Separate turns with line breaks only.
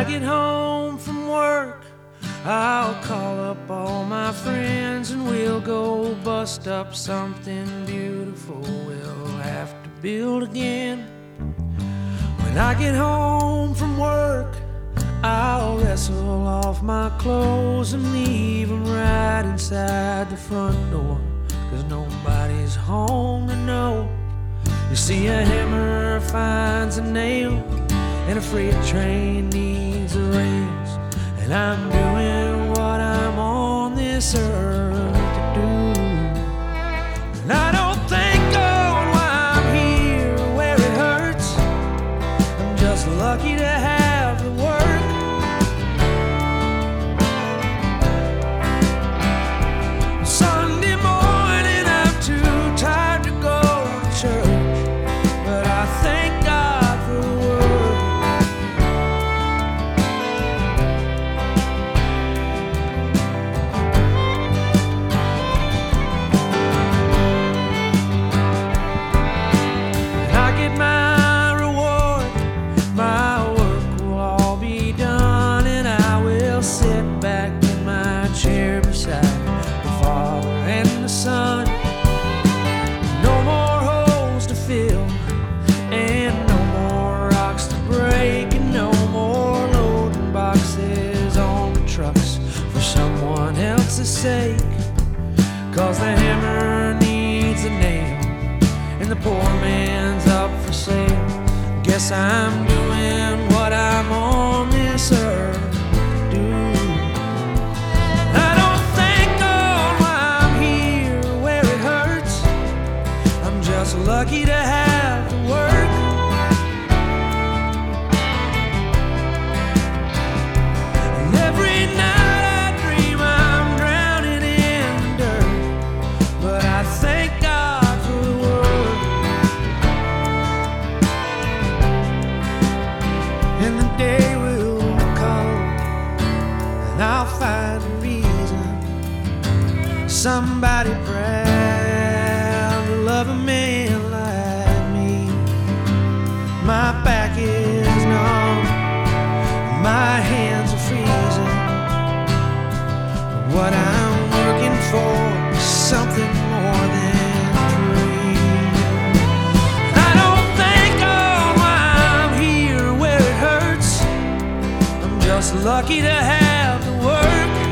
get home from work, I'll call up all my friends and we'll go bust up something beautiful we'll have to build again. When I get home from work, I'll wrestle off my clothes and leave them right inside the front door, 'cause nobody's home to know. You see, a hammer finds a nail and a freight train needs a raise, and I'm doing what I'm on this earth to do. And I don't thank God why I'm here where it hurts. I'm just lucky to have the work. Sunday morning I'm too tired to go to church, but I thank God for the word. When I get my reward, my work will all be done, and I will sit back in my chair beside the Father and the Son. No more holes to fill, and no more rocks to break, and no more loading boxes on the trucks for someone else's sake. 'Cause the hammer needs a nail, and the poor man's up for sale. Guess I'm doing what I'm on this earth to do. I don't thank God why I'm here where it hurts. I'm just lucky to have the work. And every night I dream I'm drowning in dirt, but I thank God for the word. And the day will come, and I'll find a reason, somebody proud to love a man like me. My back is numb, my hands are freezing. What I'm working for is something more than a dream. I don't thank God why I'm here where it hurts. I'm just lucky to have the work.